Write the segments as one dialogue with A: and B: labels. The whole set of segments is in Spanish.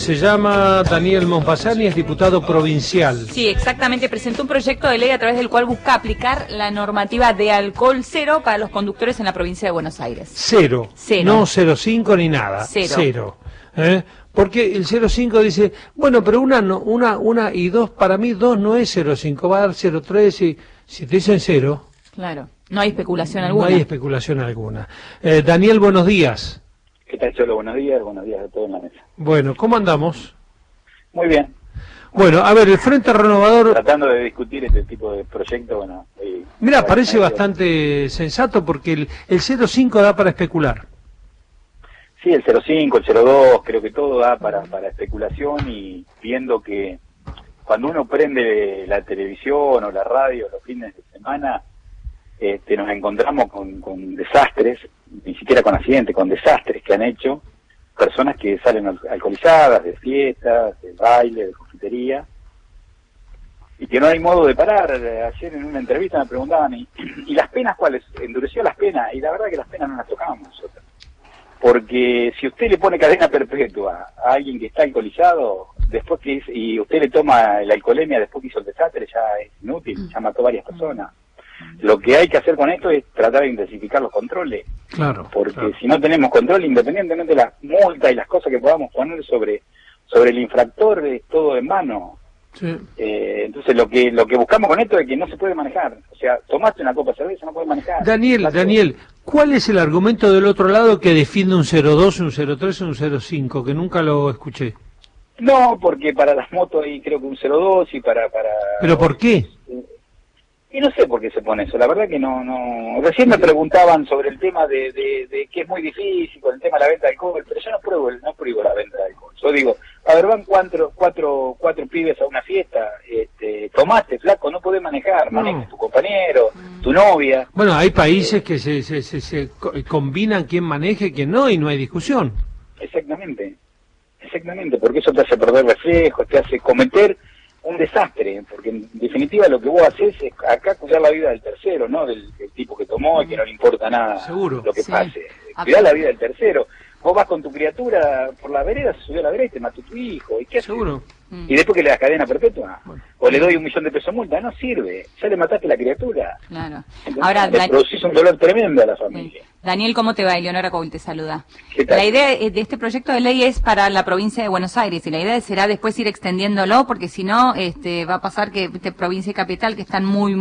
A: Se llama Daniel Monfasani, es diputado provincial.
B: Sí, exactamente. Presentó un proyecto de ley a través del cual busca aplicar la normativa de alcohol cero para los conductores en la provincia de Buenos Aires.
A: Cero. No 0,5 ni nada.
B: Cero.
A: Porque el 0,5 dice, bueno, pero una y dos, para mí dos no es 0,5, va a dar 0,3 y si te dicen cero.
B: Claro, no hay especulación alguna.
A: No hay especulación alguna. Daniel, buenos días.
C: ¿Qué tal, Cholo? Buenos días a todos en la mesa.
A: Bueno, ¿cómo andamos?
C: Muy bien.
A: Bueno, a ver, el Frente Renovador...
C: Tratando de discutir este tipo de proyectos, bueno...
A: Mira, parece bastante sensato porque el 0,5 da para especular.
C: Sí, el 0,5, el 0,2, creo que todo da para especulación y viendo que cuando uno prende la televisión o la radio los fines de semana, nos encontramos con desastres, ni siquiera con accidentes, con desastres que han hecho personas que salen alcoholizadas de fiestas, de baile, de confitería, y que no hay modo de parar. Ayer en una entrevista me preguntaban, ¿y las penas cuáles? Endureció las penas, y la verdad que las penas no las tocábamos nosotros. Porque si usted le pone cadena perpetua a alguien que está alcoholizado, y usted le toma la alcoholemia después que hizo el desastre, ya es inútil, ya mató varias personas. Lo que hay que hacer con esto es tratar de intensificar los controles.
A: Claro.
C: Porque si no tenemos control, independientemente de las multas y las cosas que podamos poner sobre el infractor, es todo en vano.
A: Sí.
C: Entonces lo que buscamos con esto es que no se puede manejar. O sea, tomaste una copa de cerveza, no puedes manejar.
A: Daniel, ¿cuál es el argumento del otro lado que defiende un 0,2, un 0,3 o un 0,5? Que nunca lo escuché.
C: No, porque para las motos hay creo que un 0,2 y para...
A: ¿Pero por qué?
C: Y no sé por qué se pone eso, la verdad que no. Recién me preguntaban sobre el tema de que es muy difícil con el tema de la venta de alcohol, pero yo no pruebo la venta de alcohol. Yo digo, a ver, van cuatro pibes a una fiesta, tomaste, flaco, no podés manejar, maneja tu compañero, tu novia.
A: Bueno, hay países que se combinan quién maneje y quién no, y no hay discusión.
C: Exactamente, porque eso te hace perder reflejos, te hace cometer un desastre, porque en definitiva lo que vos haces es acá cuidar la vida del tercero, no del tipo que tomó y que no le importa nada.
A: Seguro.
C: Lo que pase. Cuidar la vida del tercero. Vos vas con tu criatura por la vereda, se subió a la vereda y te mató tu hijo. ¿Y qué haces?
A: Seguro.
C: Y después que le das cadena perpetua, o le doy $1.000.000 de multa, no sirve. Ya le mataste a la criatura.
B: Claro.
C: Entonces,
B: Ahora,
C: le producís un dolor tremendo a la familia.
B: Sí. Daniel, ¿cómo te va? Eleonora Coul te saluda.
C: ¿Qué tal?
B: La idea de este proyecto de ley es para la provincia de Buenos Aires y la idea será después ir extendiéndolo porque si no va a pasar que provincia y capital que están muy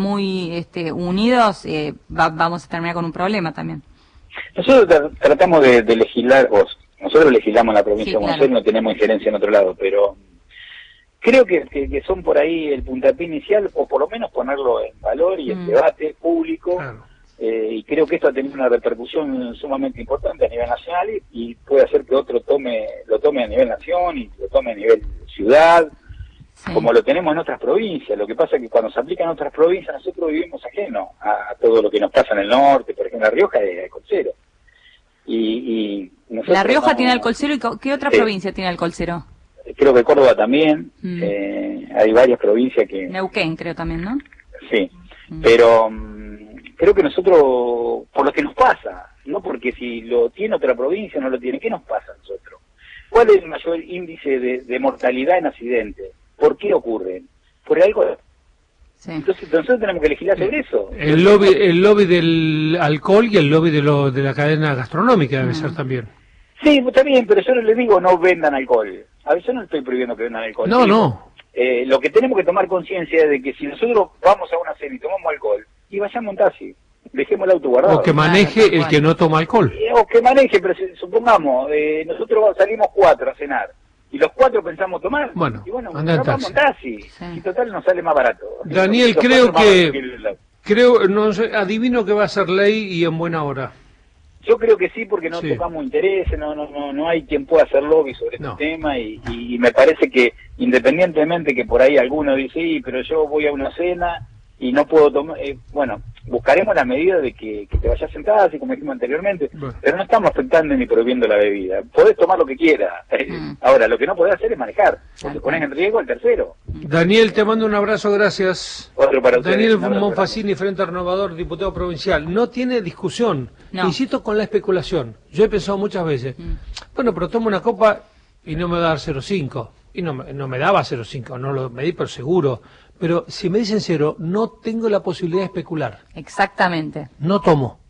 B: unidos, vamos a terminar con un problema también.
C: Nosotros tratamos de legislar, nosotros legislamos en la provincia de Buenos Aires, no tenemos injerencia en otro lado, pero creo que son por ahí el puntapié inicial, o por lo menos ponerlo en valor y en debate público. Claro. Y creo que esto ha tenido una repercusión sumamente importante a nivel nacional y puede hacer que otro lo tome a nivel nación y lo tome a nivel ciudad, como lo tenemos en otras provincias. Lo que pasa es que cuando se aplica en otras provincias nosotros vivimos ajeno a todo lo que nos pasa en el norte. Por ejemplo, La Rioja es alcohol cero. Y
B: La Rioja tiene alcohol cero, ¿y qué otra provincia tiene alcohol cero?
C: Creo que Córdoba también. Hay varias provincias que...
B: Neuquén creo también, ¿no?
C: Sí, pero... creo que nosotros, por lo que nos pasa, no porque si lo tiene otra provincia no lo tiene, ¿qué nos pasa a nosotros? ¿Cuál es el mayor índice de mortalidad en accidentes? ¿Por qué ocurren? Por algo. Sí. Entonces nosotros tenemos que legislar sobre eso.
A: El lobby del alcohol y el lobby de la cadena gastronómica debe ser también.
C: Sí, está bien, pero yo no les digo no vendan alcohol. A veces no estoy prohibiendo que vendan alcohol.
A: No.
C: Lo que tenemos que tomar conciencia es de que si nosotros vamos a una cena y tomamos alcohol, y vayamos en taxi, dejemos el auto guardado.
A: O que maneje el que no toma alcohol.
C: O que maneje, pero supongamos, nosotros salimos 4 a cenar, y los 4 pensamos tomar,
A: bueno,
C: y bueno,
A: vamos
C: en taxi, y total nos sale más barato.
A: Daniel, no sé, adivino que va a ser ley y en buena hora.
C: Yo creo que sí, porque no tocamos intereses, no hay quien pueda hacer lobby sobre este tema, y me parece que independientemente que por ahí alguno dice, sí, pero yo voy a una cena y no puedo tomar, bueno, buscaremos la medida de que te vayas sentada, así como dijimos anteriormente, pero no estamos afectando ni prohibiendo la bebida. Podés tomar lo que quieras. Ahora, lo que no podés hacer es manejar, porque pones en riesgo al tercero.
A: Daniel, te mando un abrazo, gracias.
C: Otro para ustedes.
A: Daniel Monfasini, Frente Renovador, diputado provincial. No tiene discusión. Insisto con la especulación. Yo he pensado muchas veces, bueno, pero tomo una copa y no me va a dar 0,5. Y no me daba 0,5, no lo medí por seguro. Pero si me dicen 0, no tengo la posibilidad de especular.
B: Exactamente.
A: No tomo.